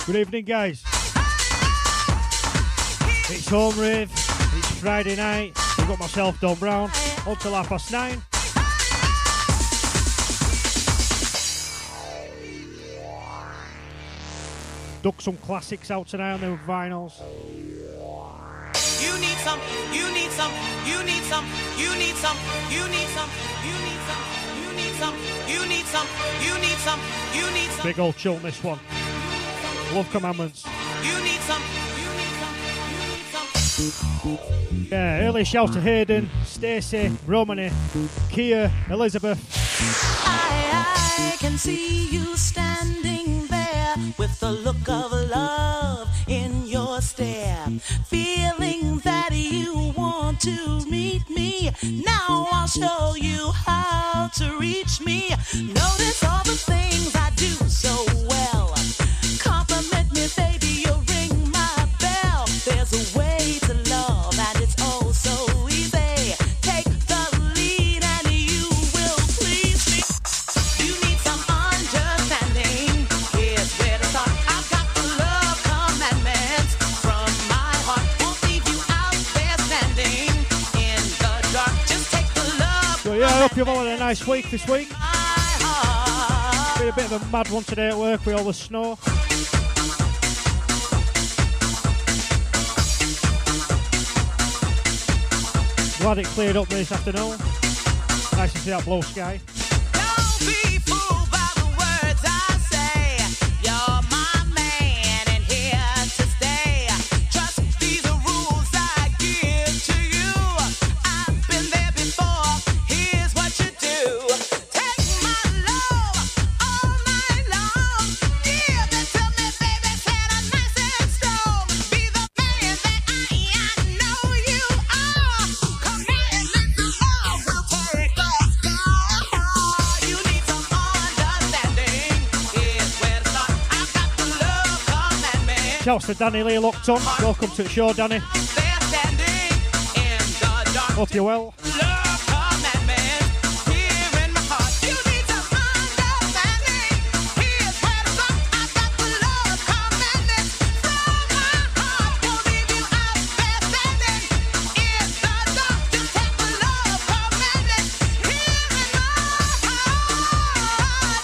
Good evening, guys. It's Home Rave. It's Friday night. I've got myself, Don Brown, until 9:30. Duck some classics out tonight on the vinyls. You need some, you need some, you need some, you need some, you need some, you need some, you need some, you need some, you need some, you need some. Big old chill, this one. Love Commandments. You need some, you need some, you need some. Yeah, early shout to Hayden, Stacey, Romany, Kia, Elizabeth. I can see you standing there with the look of love in your stare, feeling that you want to meet me. Now I'll show you how to reach me. Notice all the things I do so well. Compliment me, baby, you'll ring my bell. There's a way to love and it's oh so easy. Take the lead and you will please me. You need some understanding. Here's where to start. I've got the love commandments from my heart. Won't leave you out there standing in the dark. Just take the love. So yeah, I hope you've all had a nice week this week. Been a bit of a mad one today at work with all the snow. Glad it cleared up this afternoon. Nice to see that blue sky. Don't be fooled by the words I say. You're my man and here to stay. Trust these are rules I give to you. I've been there before. Here's what you do. Take my love all night long. Give it to me, baby. Set a nice and strong. Be the man that I know you are. Come on and let the love will take us. You need some understanding. Here's where to start. I've got the love commandment. Shouts to Danny Lee locked on. Welcome to the show, Danny. They're standing in the dark. Hope you're well. Love commandment here in my heart. You need some understanding. Here's where to start. I've got the love commandment from my heart. Won't leave you out there standing in the dark. Just take the love commandment here in my heart.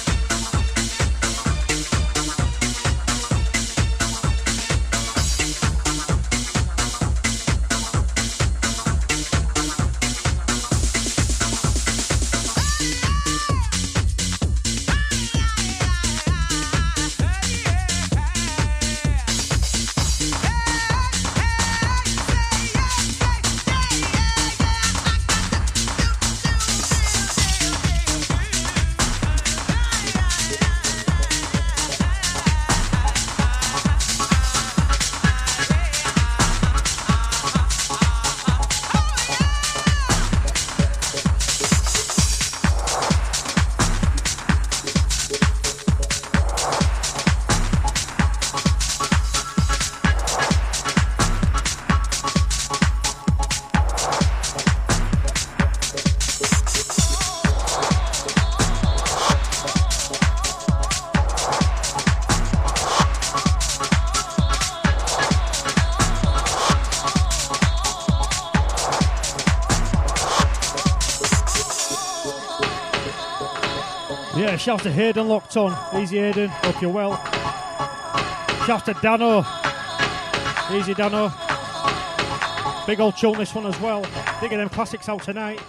Yeah, shout to Hayden locked on. Easy Hayden, hope you're well. Shout to Dano. Easy Dano. Big old chill this one as well. Digging them classics out tonight.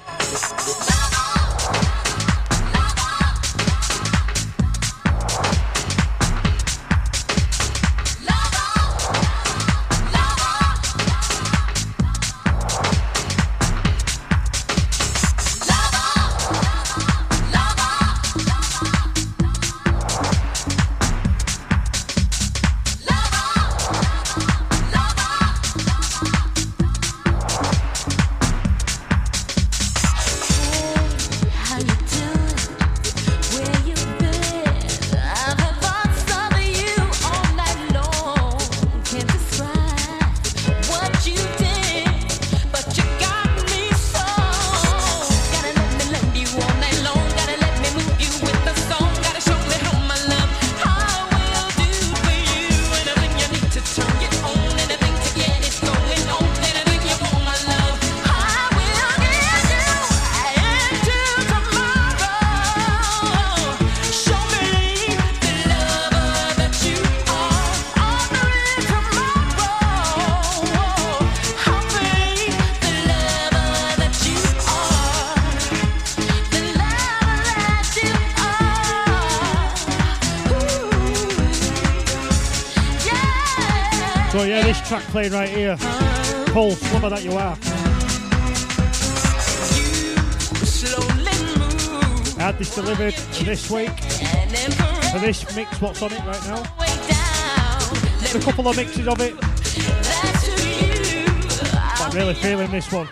So yeah, this track playing right here, Pulse, Lover That You Are. I had this delivered this week for this mix, what's on it right now. A couple of mixes of it, but I'm really feeling this one.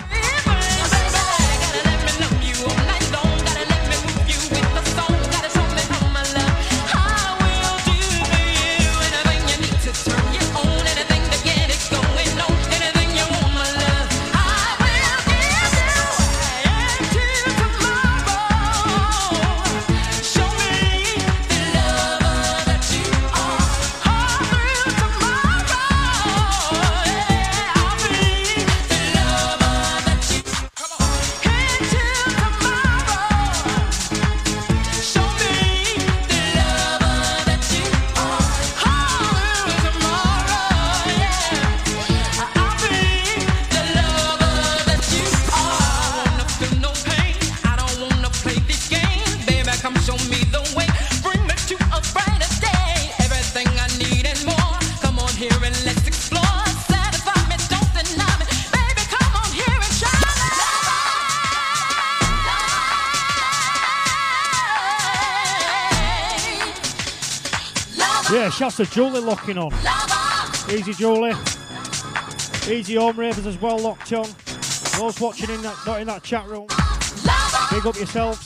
Yeah, shouts to Julie locking on. Easy Julie. Easy home ravers as well locked on. Those watching in that, not in that chat room. Big up yourselves.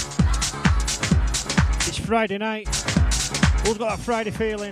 It's Friday night. Who's got that Friday feeling?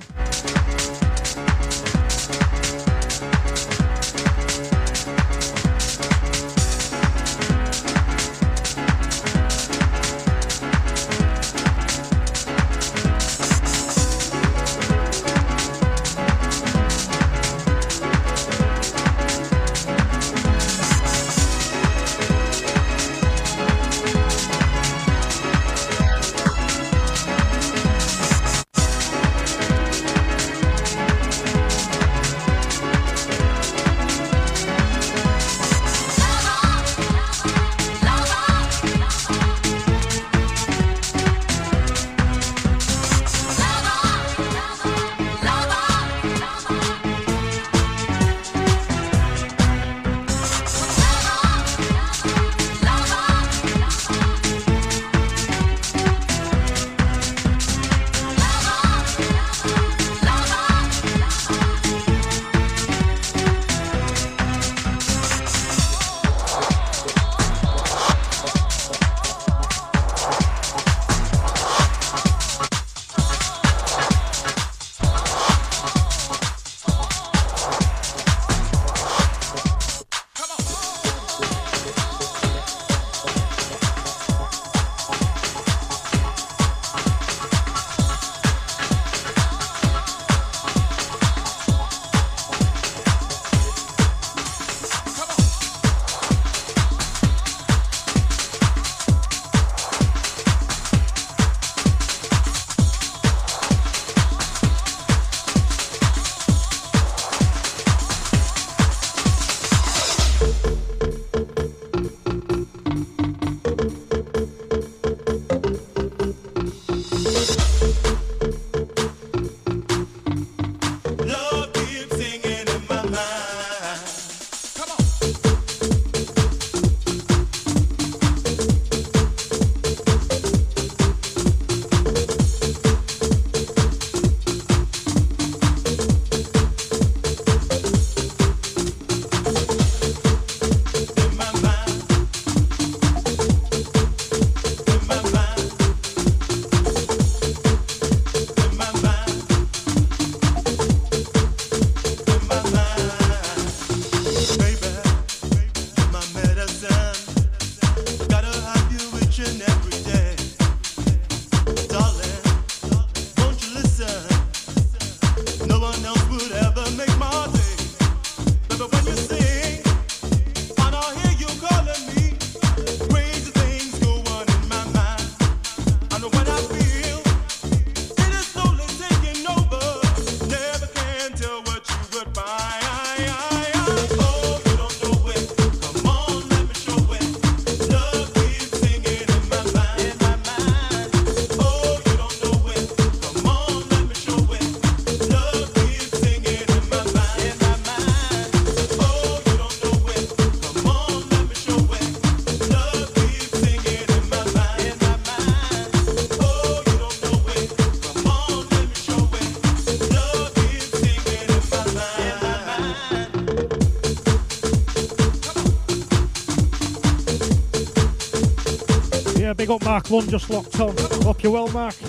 big up Mark Lund, just locked on. Hope you're well, Mark.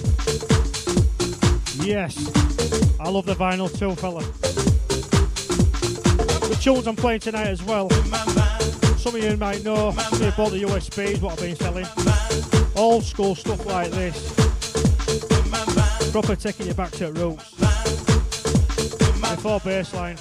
Yes, I love the vinyl too, fella. The tunes I'm playing tonight as well. Some of you might know, some of you bought the USBs, what I've been selling. Old school stuff like this. Proper taking you back to roots. Before bassline.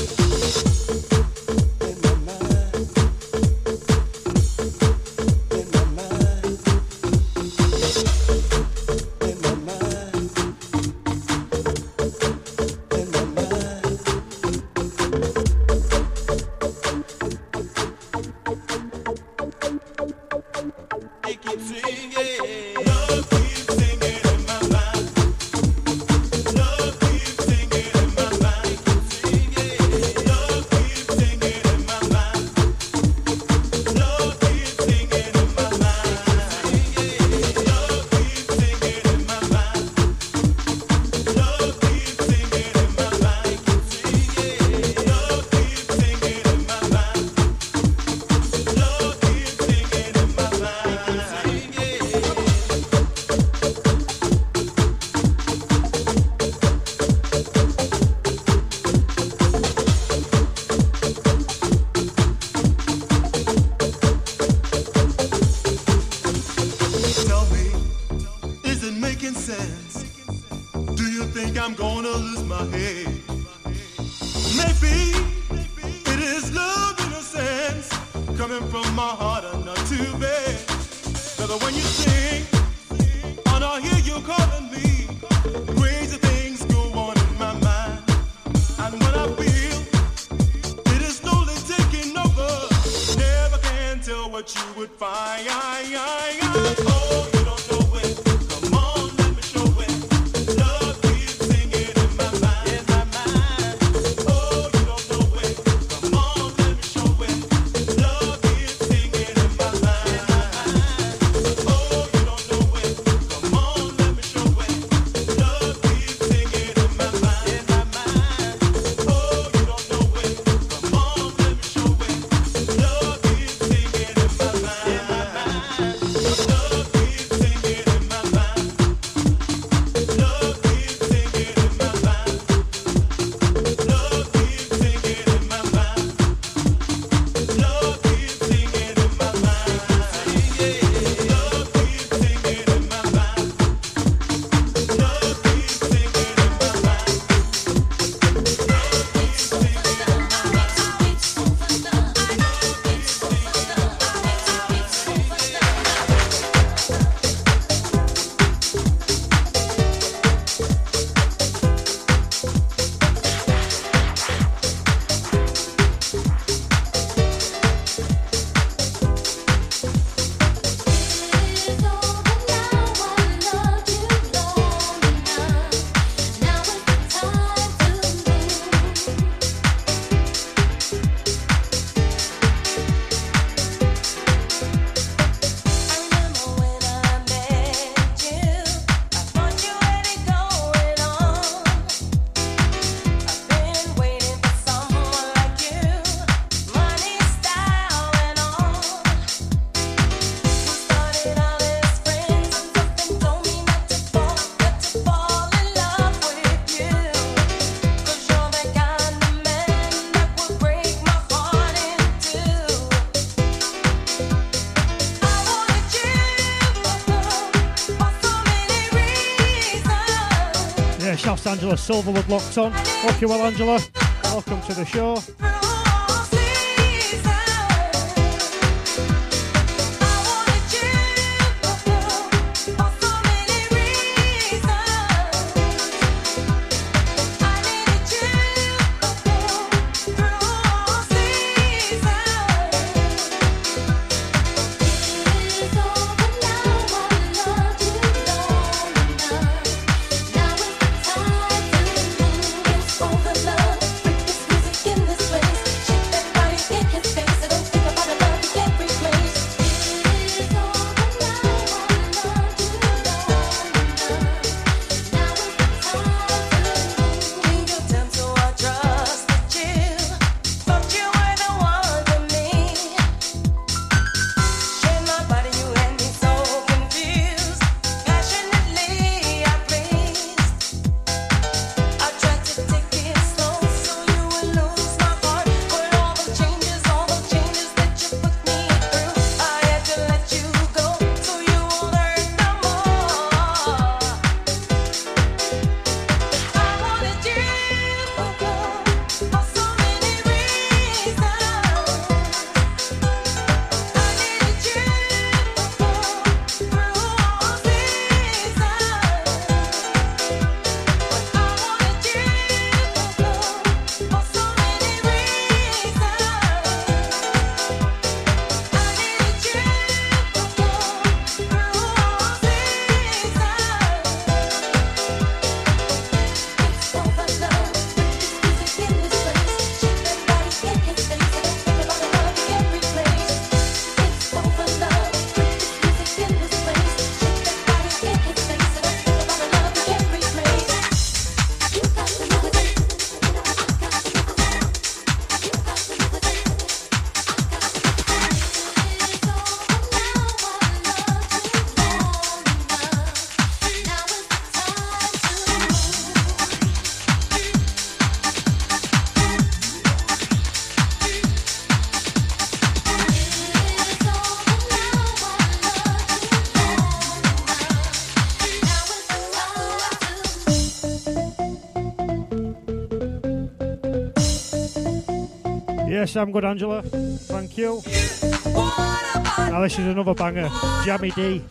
Angela Silverwood locked on. Hope you're well, Angela. Welcome to the show. This place Yes, I'm good, Angela. Thank you. Now this is another banger. Jammy D.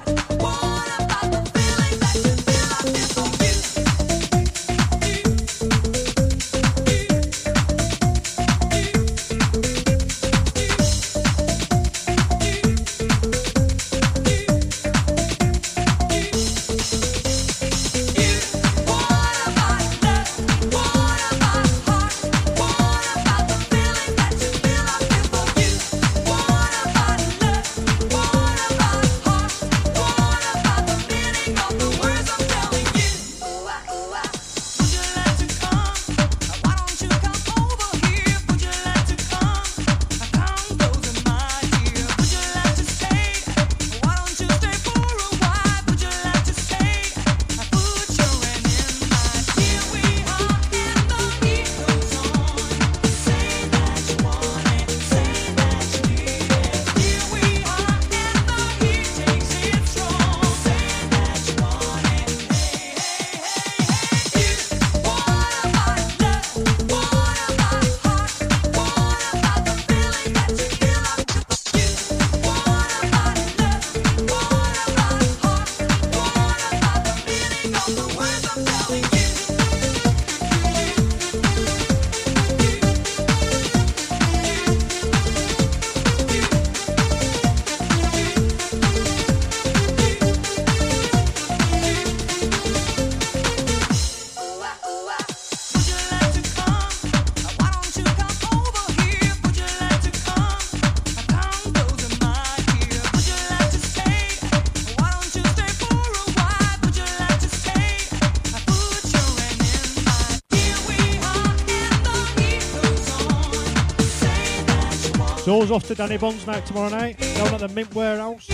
So's off to Danny Bond's night tomorrow night, down at the Mint Warehouse.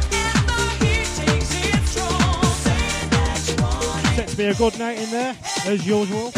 Set to be a good night in there, as usual.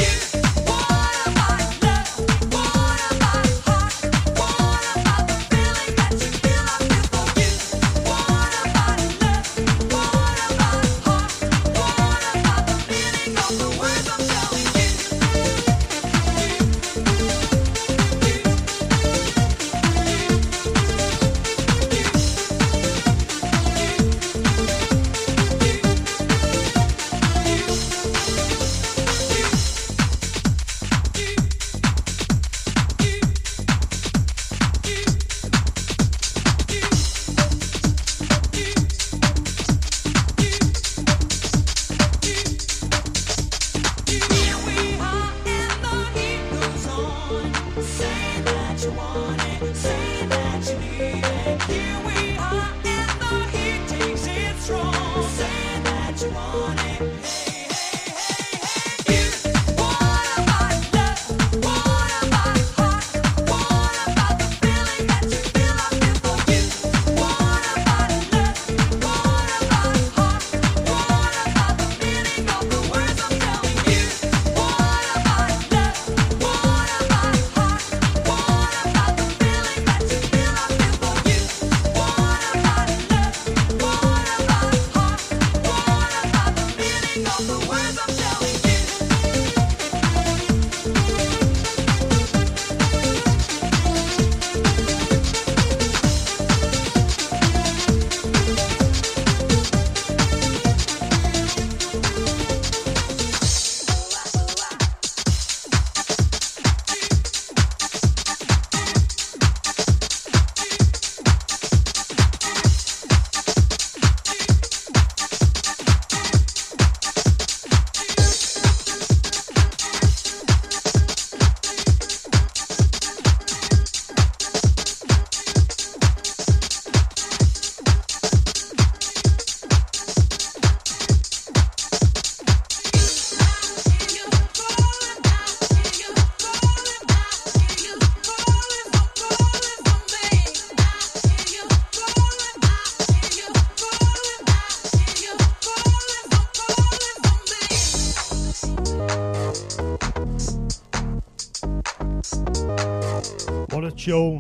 Tune.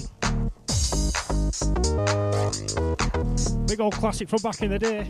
Big old classic from back in the day.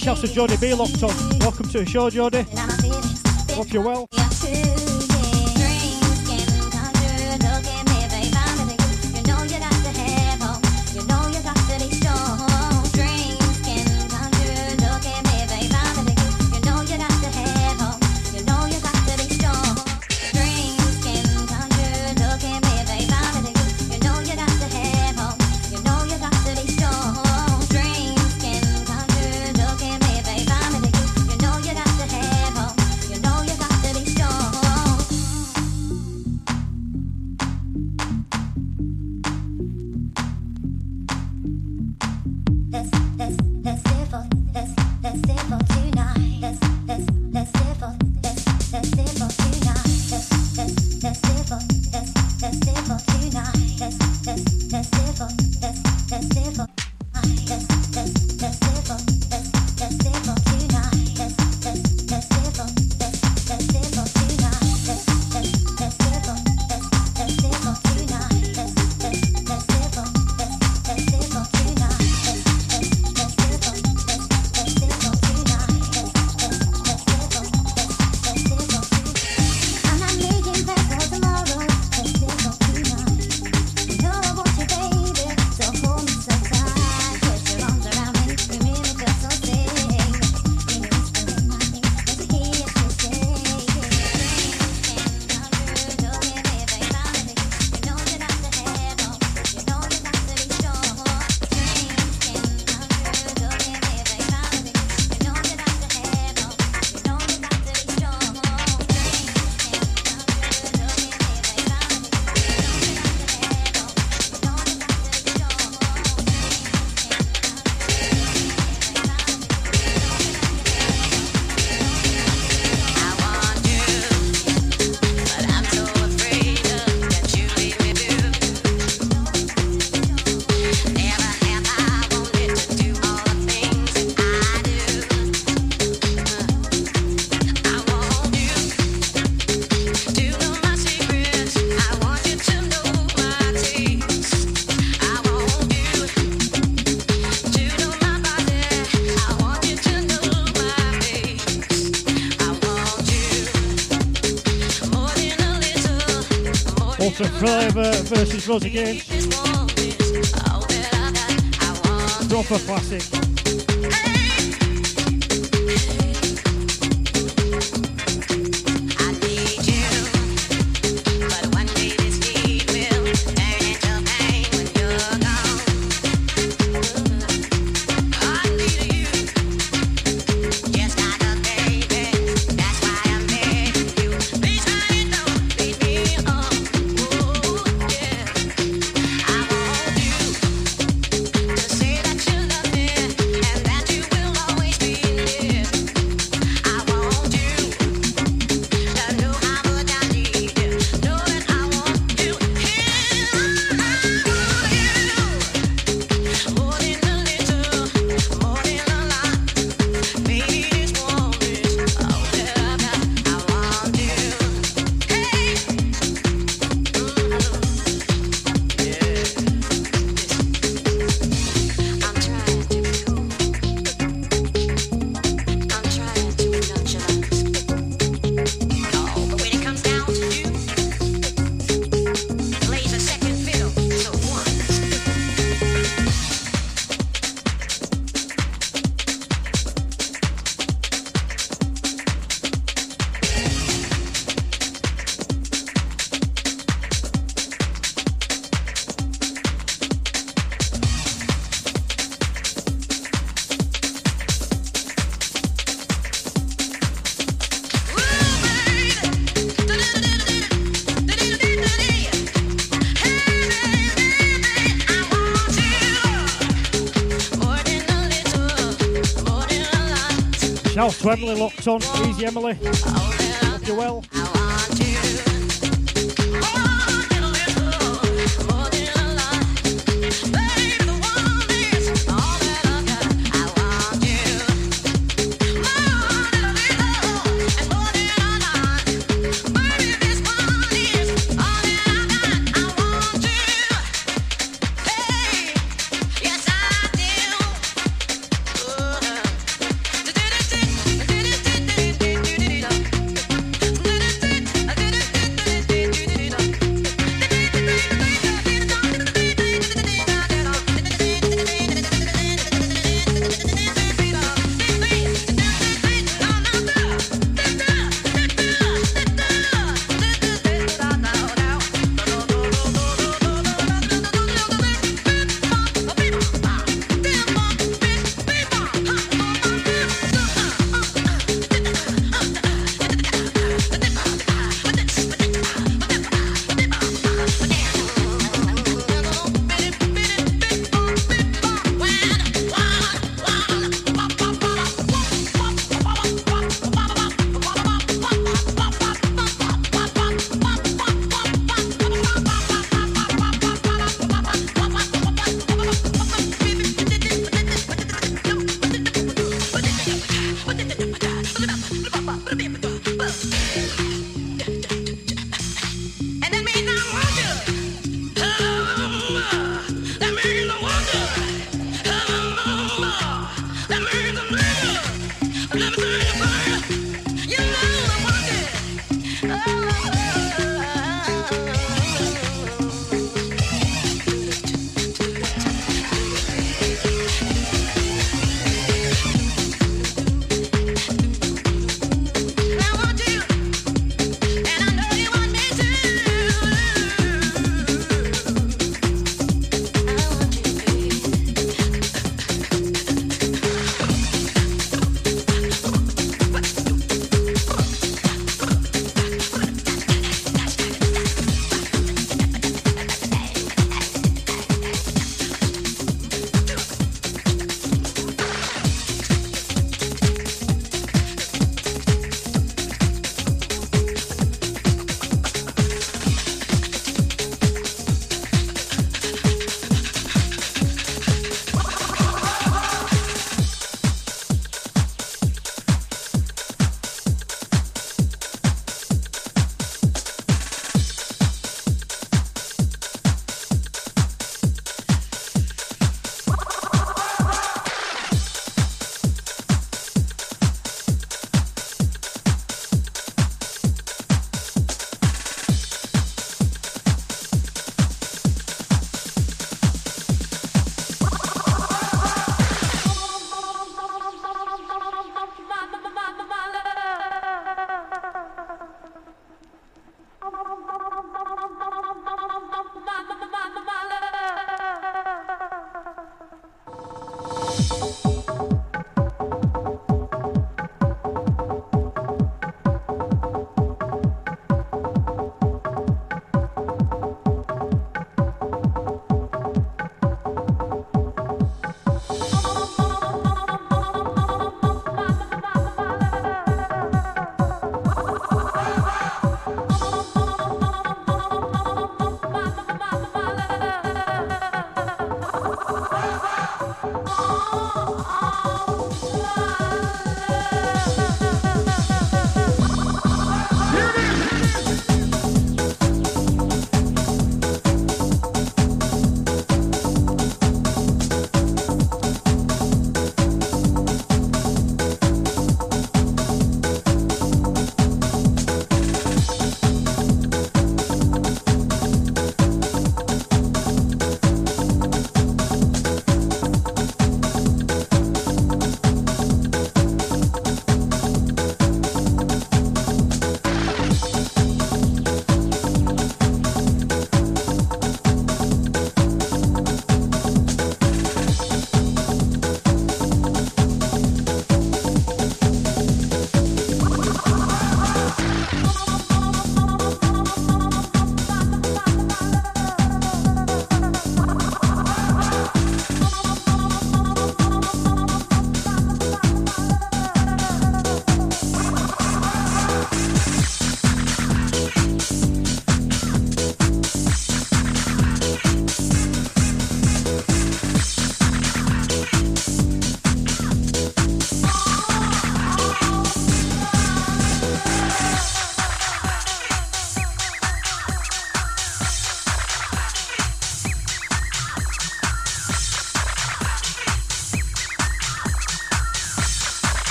shouts to Jodie B locked on. Welcome to the show, Jodie. Hope you're well. Flavour versus Rose Against. Proper classic. Shouts to Emily locked on. Easy Emily. Hope you're well.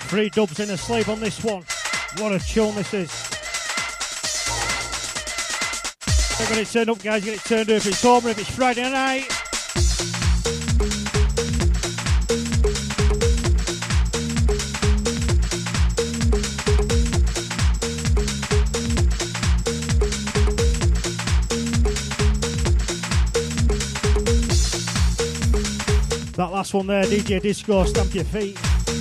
3 dubs in a sleeve on this one. What a tune this is. Don't get it turned up, guys. Get it turned up if it's home, if it's Friday night. That last one there, DJ Disco, Stamp Your Feet.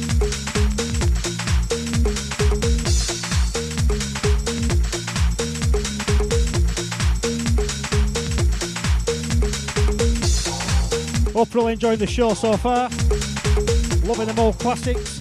Hope you're all enjoying the show so far. Loving them old classics.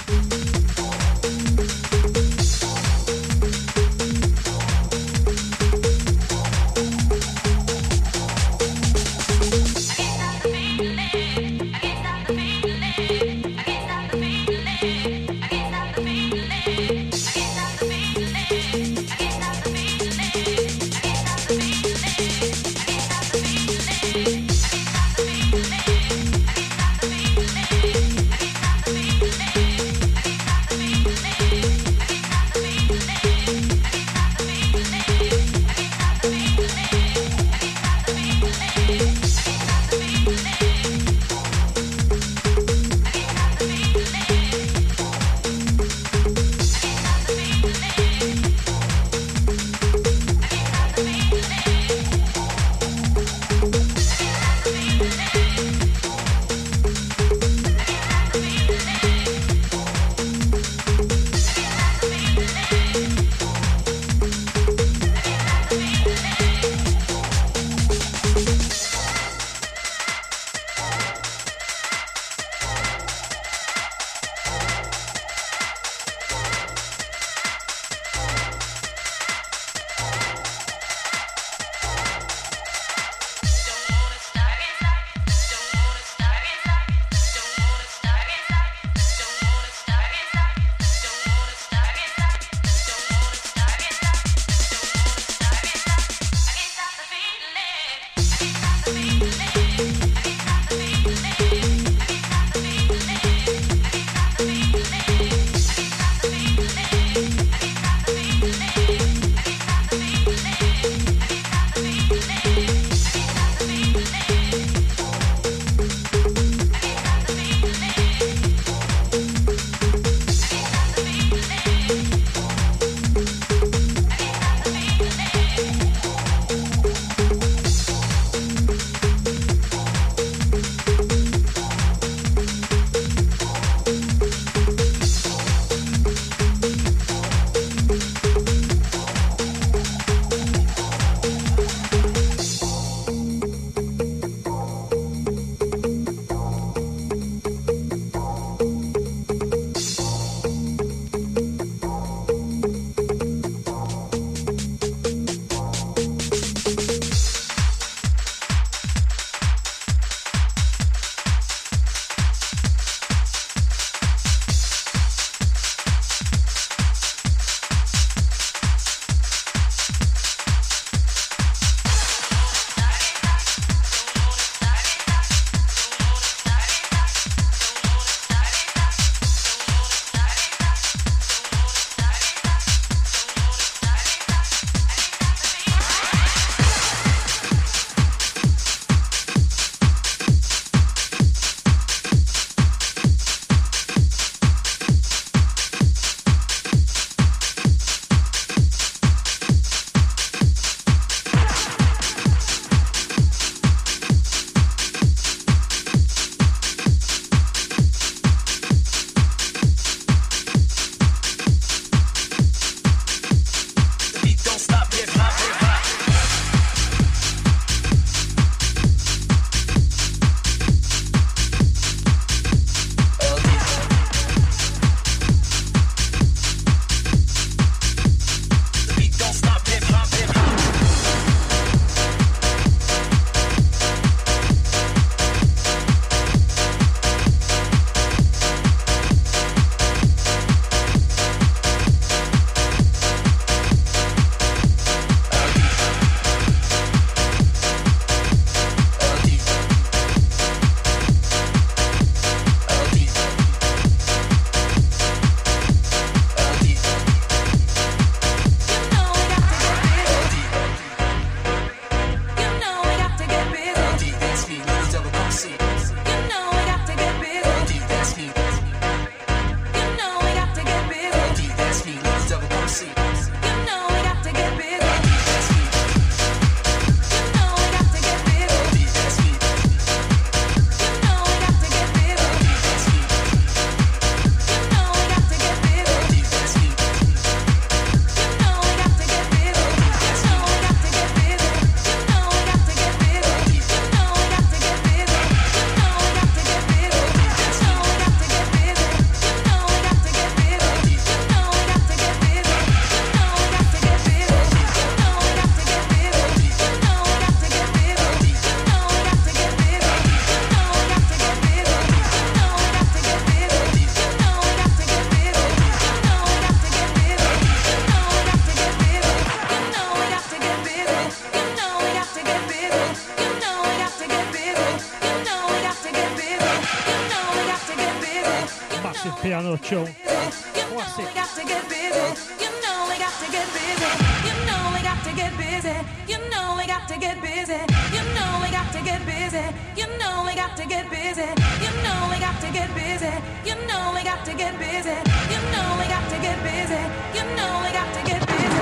massive piano tune. Classic. We got to get busy. You know we got to get busy. You know we got to get busy. You know we got to get busy. You know we got to get busy. You know we got to get busy. You know we got to get busy. You know we got to get busy. You know we got to get busy. You know we got to get busy.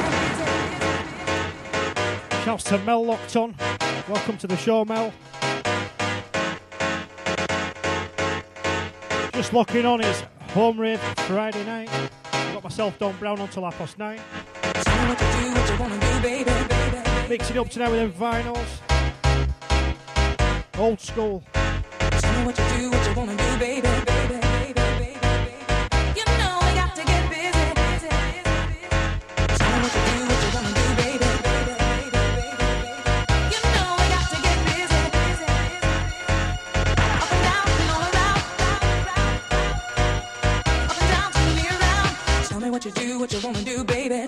Shouts to Mel locked on. Welcome to the show, Mel. Just locking on is Home Rave Friday night. Got myself Don Brown until 9:30. Tell me what you do, what you wanna do, baby, baby. Mixing up tonight with them vinyls. Old school. Tell me what you do, what you wanna do, baby, baby, baby, baby. You know we got to get busy. Tell me what you do, what you wanna do, baby, baby, baby, baby. You know we got to get busy. Up and down and all around. Up and down, turn me around. Tell me what you do, what you wanna do, baby.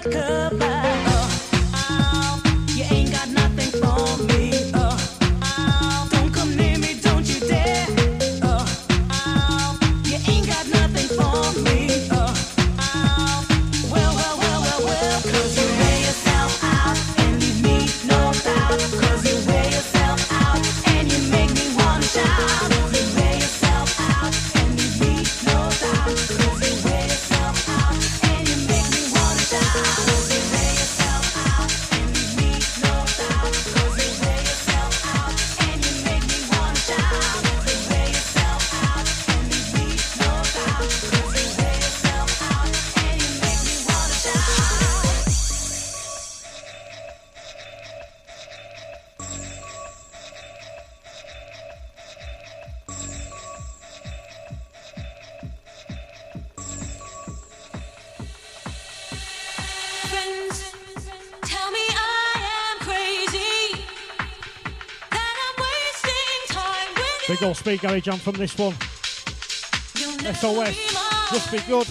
Big old speed garage jam from this one. SOS, just be good.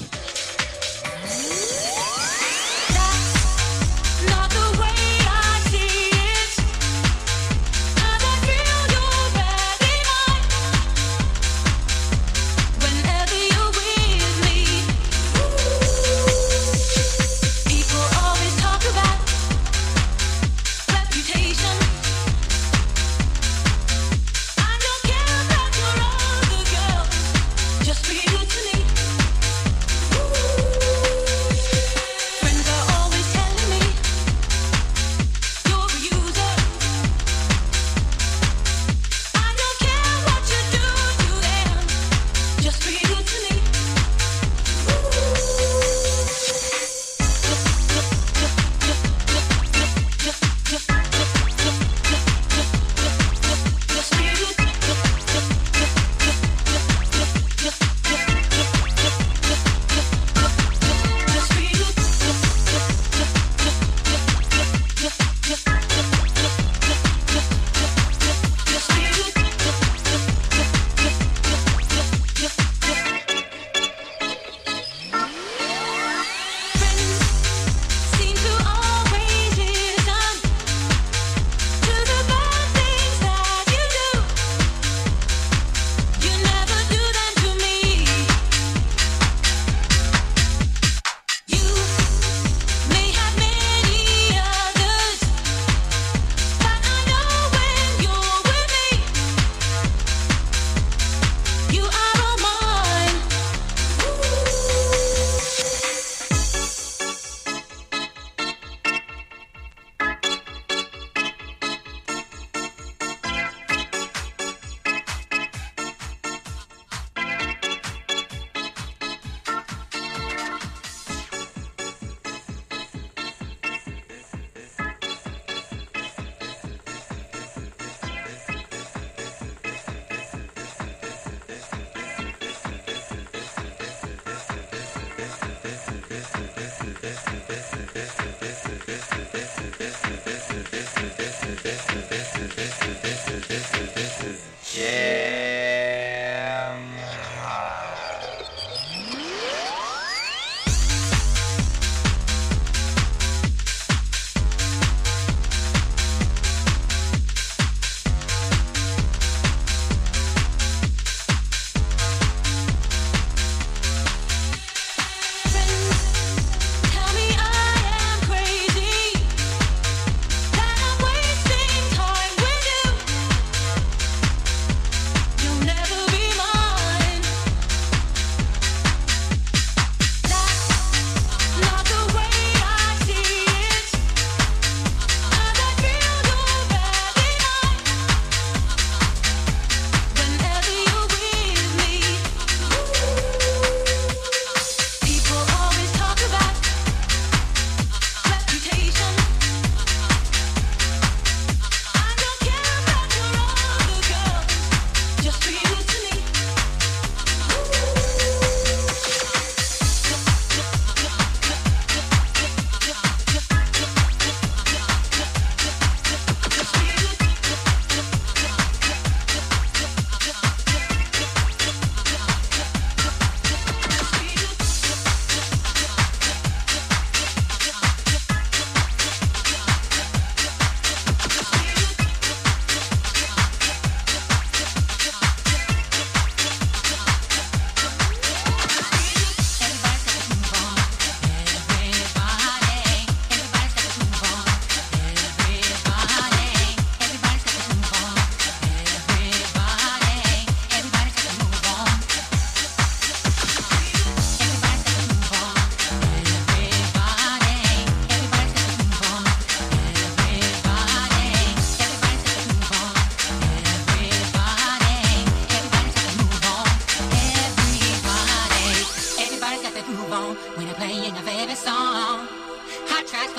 Tell me I am crazy.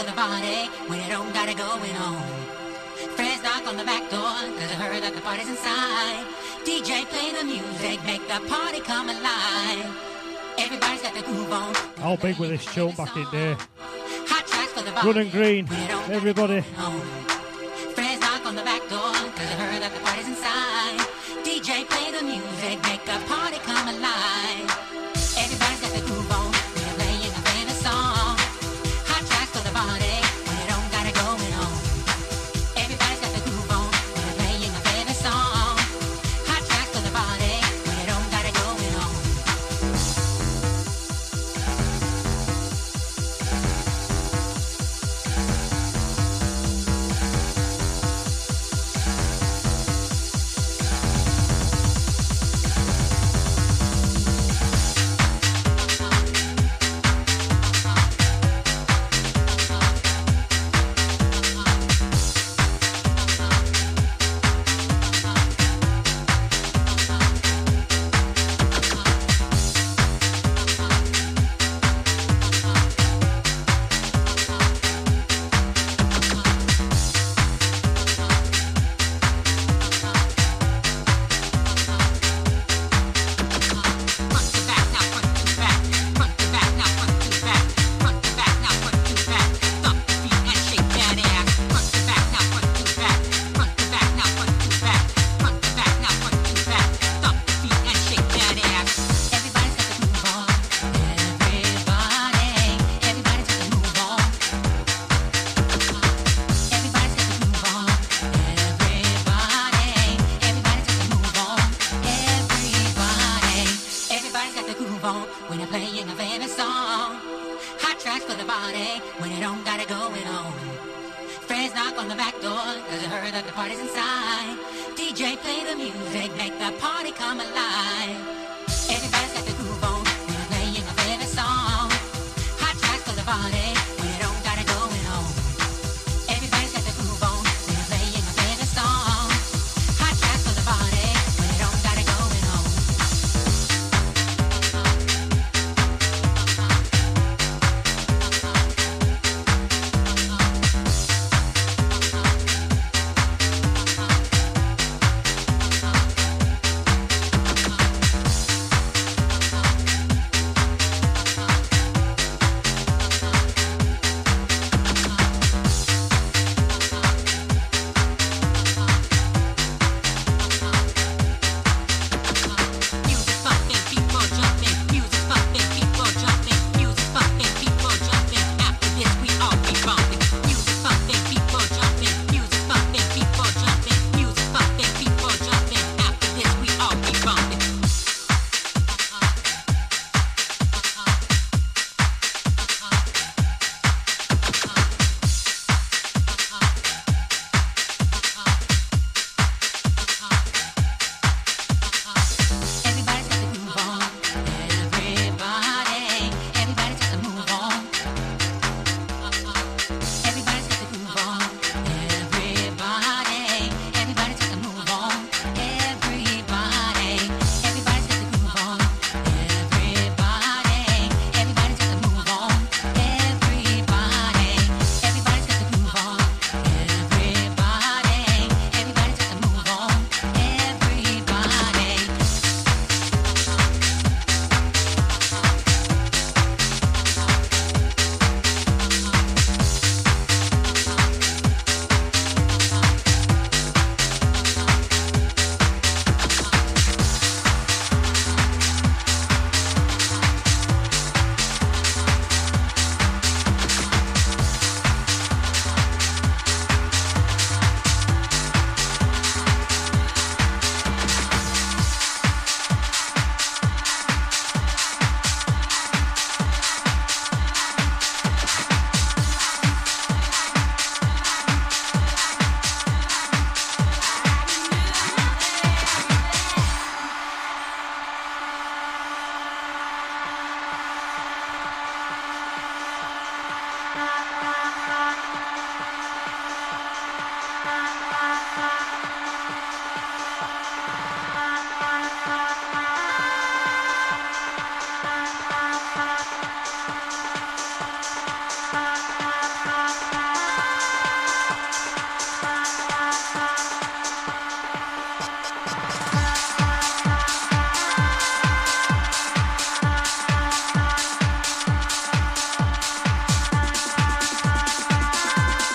the party when you don't got it going on. Friends knock on the back door, cause I heard that the party's inside. DJ play the music, make the party come alive. Everybody's got the groove on. How big was this tune back in day? Hot tracks for the party. Good and green, everybody. Friends knock on the back door, cause I heard that the party's inside. DJ play the music, make the party come alive. Everybody's got the groove on, when you're playing a famous song. Hot tracks for the party, when you don't got it going on. Everybody's got the groove on, when you're playing a famous song. Hot tracks for the party, when you don't got it going on.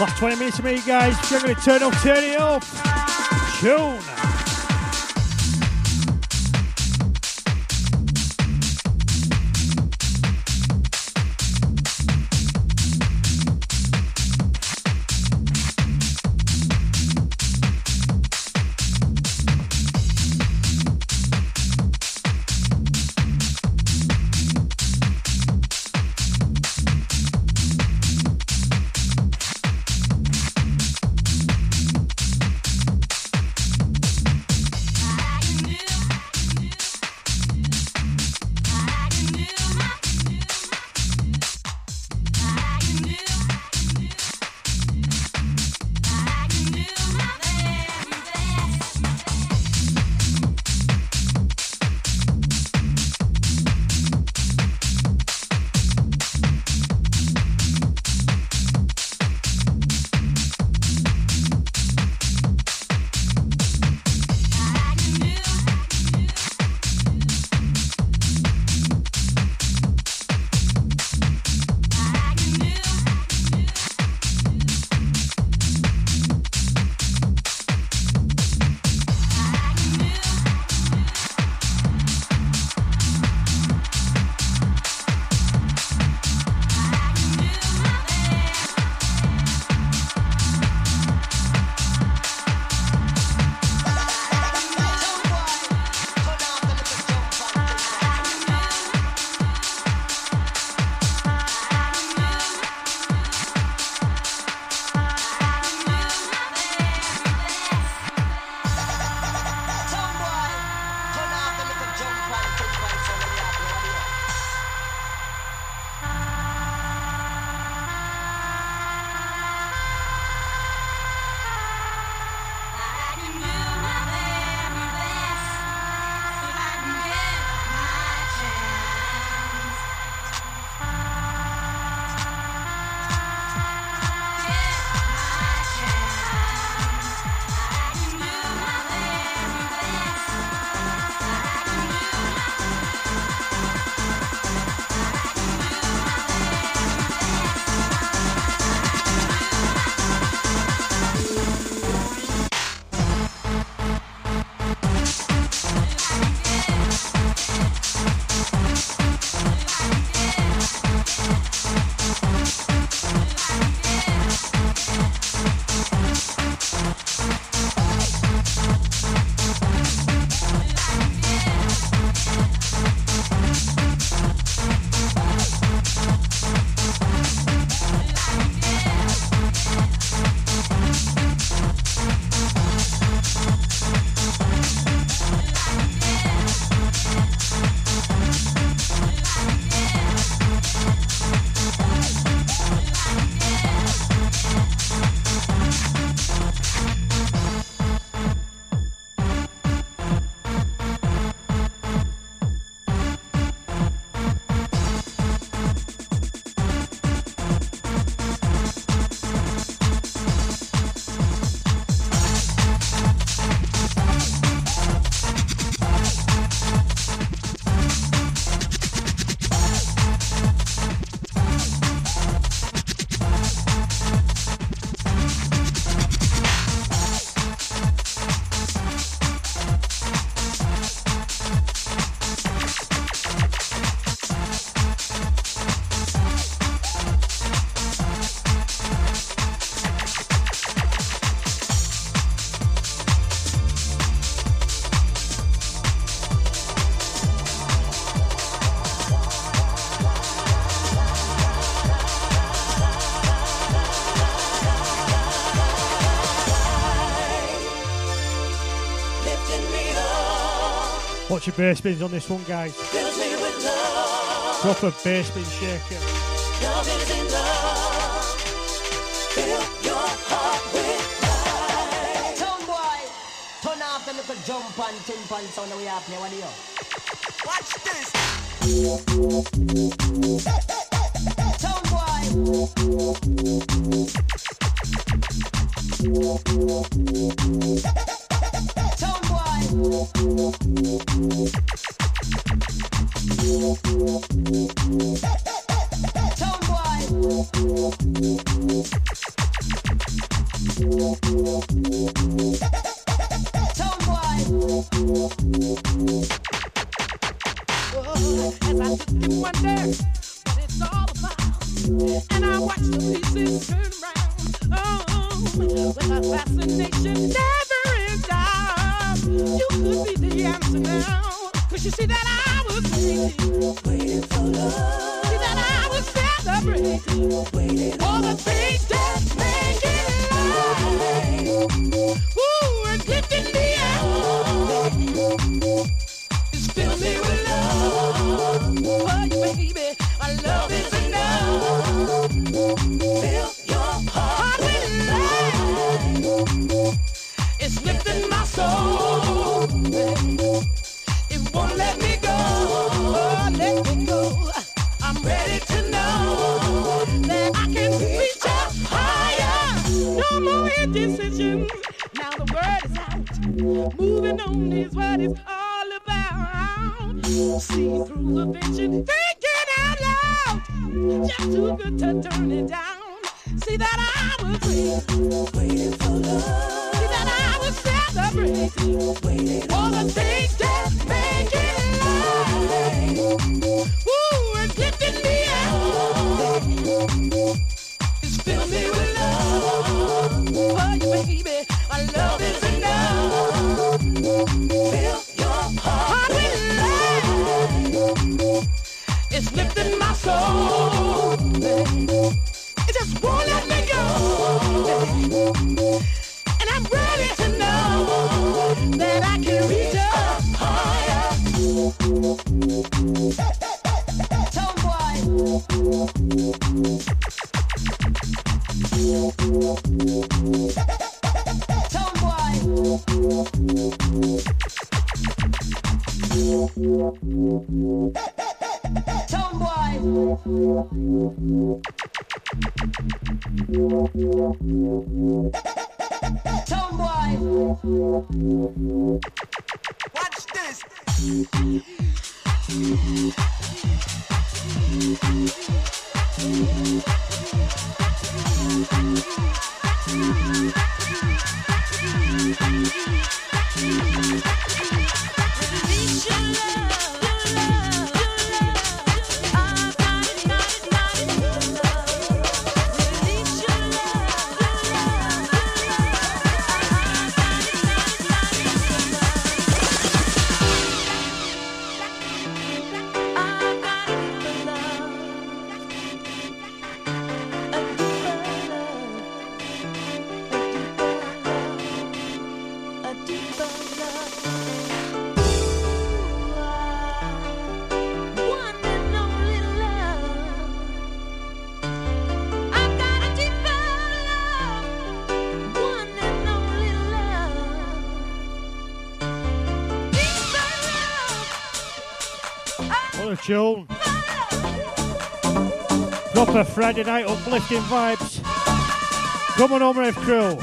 Last 20 minutes of me, guys. If you're going to turn it up. Tune. Watch your bass bins on this one, guys. Proper bass bin shaker. Love is in love. Fill your heart with light. Town boy, turn off the little jump and tin pan sound that we have here. What do you? Watch this. Town boy. Town boy. Town boy. with a fascination never is down. You could be the answer now, 'cause you see that I was waiting for love. See that I was celebrating all the things that make it life. Ooh, and lifting me out. It's fill me with love. Oh, baby, our love is enough. Fill your heart with light. It's lifting my soul. It won't let me go. Oh, let me go. I'm ready to know that I can reach up higher. No more indecision. Now the word is out. Moving on is what it's all about. See through the vision, thinking out loud. Just too good to turn it down. See that I was waiting for love. See that I was celebrating all the things that make it life. Ooh, it's lifting me out. It's fill me with love. Oh, baby, our love is enough. Fill your heart with light. It's lifting my soul. It just won't let me go. And I'm ready to know that I can reach up higher. Tomboy. Tomboy. Tomboy. Tomboy. Watch this. Release your love, I've got it, release your love, What a tune. Proper Friday night uplifting vibes. Come on home, Rave Crew.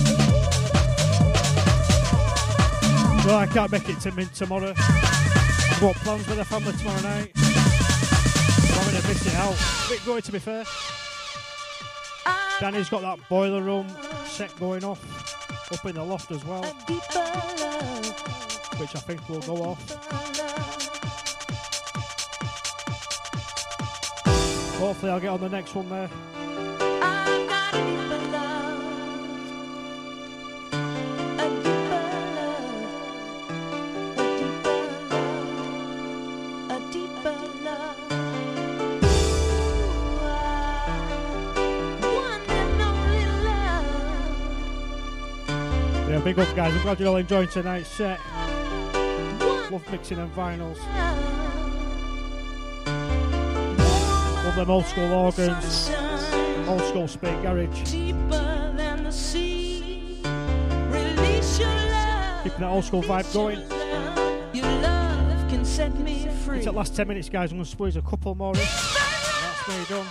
I can't make it to Mint tomorrow. What plans with the family tomorrow night? I'm going to miss it out. A bit going, to be fair. Danny's got that boiler room set going off up in the loft as well, which I think will go off. Hopefully I'll get on the next one there. Big up, guys. I'm glad you're all enjoying tonight's set. Love mixing them vinyls. Love them old school organs, old school Spade Garage. Keeping that old school vibe going. It's at last 10 minutes, guys. I'm going to squeeze a couple more in. That's me done.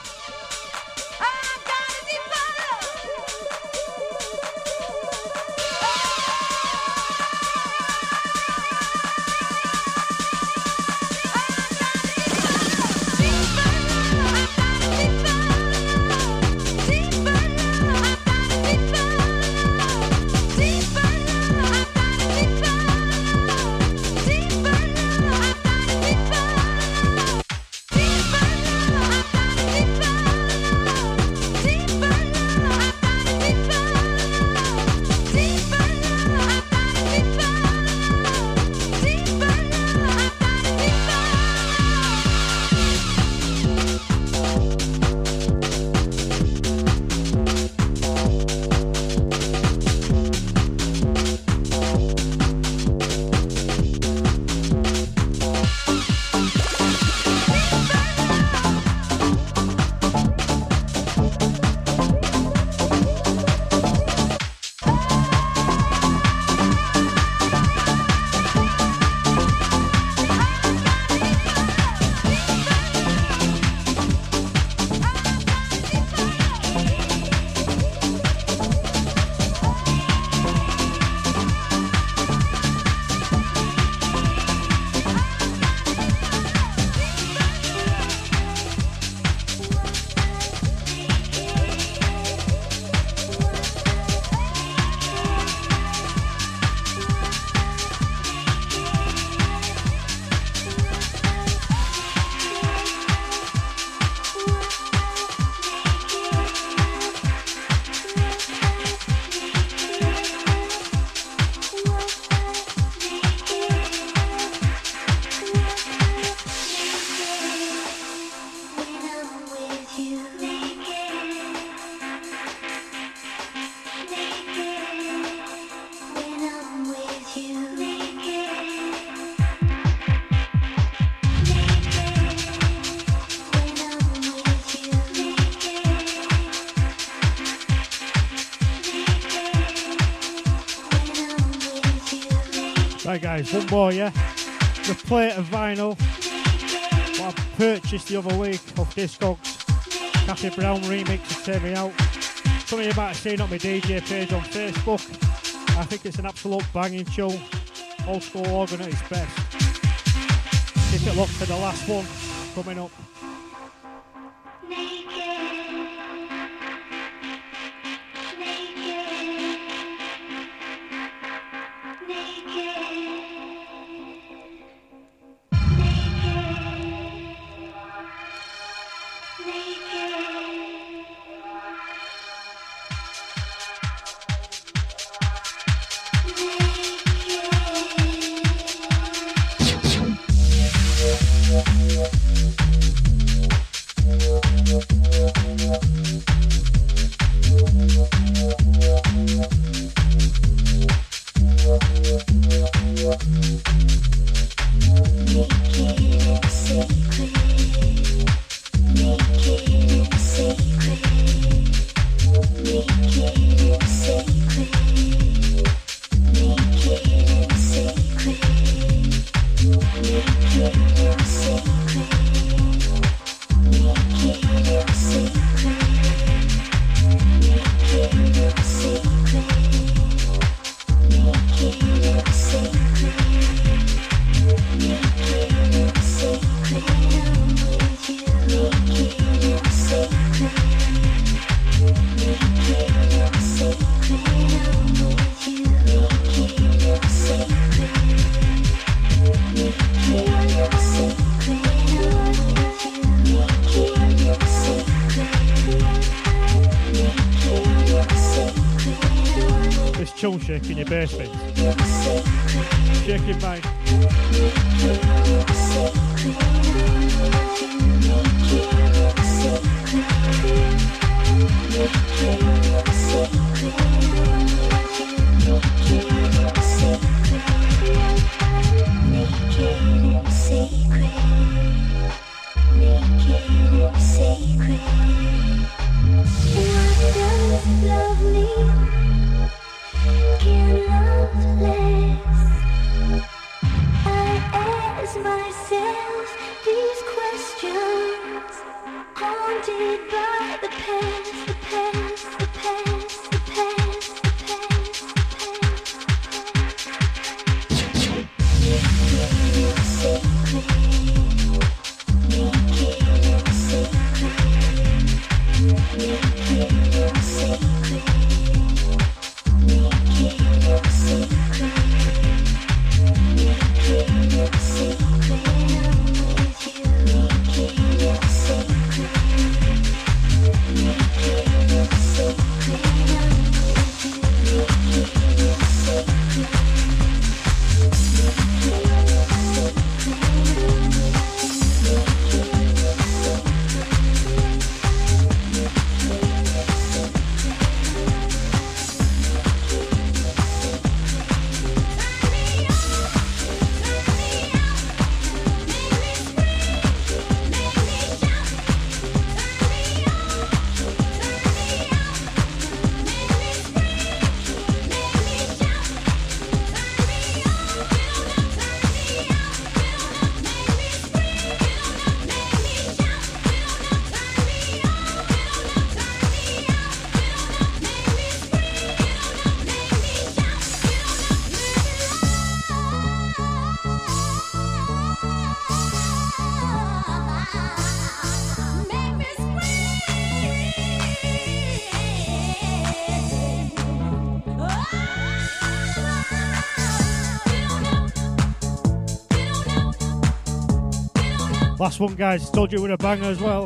Right guys, one more, yeah? The plate of vinyl what I purchased the other week off Discogs. Kathy Brown remix to Take Me Out. Some of you might have seen it on my DJ page on Facebook. I think it's an absolute banging tune. Old school organ at its best. Keep it locked for the last one coming up. Make it This tune shaking your bass bits. Shaking mine. Last one, guys. Told you it was a banger as well.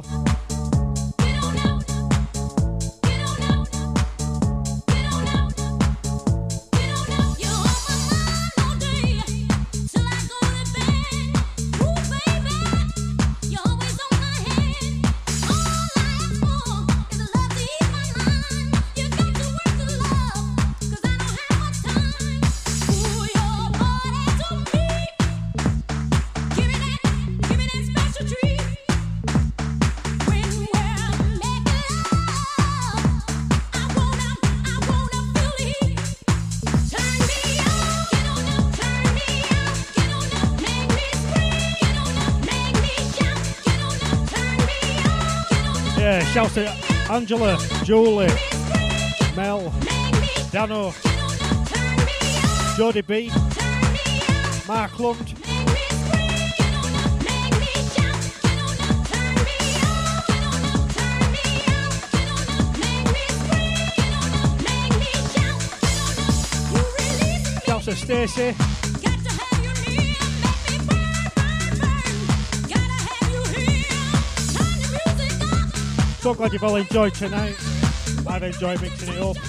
Shouts to Angela, Julie, Mel, Dano, Jody B, Mark Lund. Shouts to Stacey. So glad you've all enjoyed tonight. I've enjoyed mixing it up.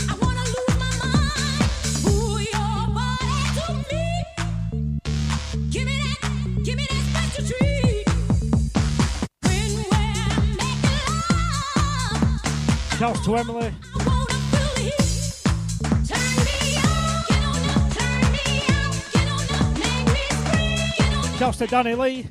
Shouts to Emily. Shouts to Danny Lee.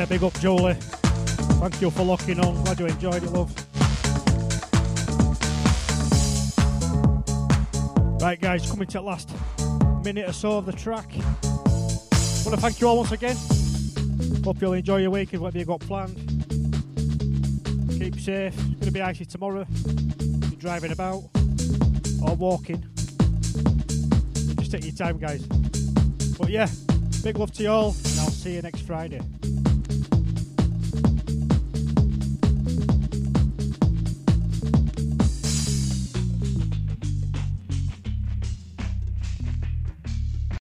big up Julie. Thank you for locking on. Glad you enjoyed it, love. Right, guys, coming to the last minute or so of the track. I want to thank you all once again. Hope you'll enjoy your weekend, whatever you've got planned. Keep safe. It's going to be icy tomorrow. If you're driving about or walking, just take your time, guys. But yeah, big love to you all, and I'll see you next Friday.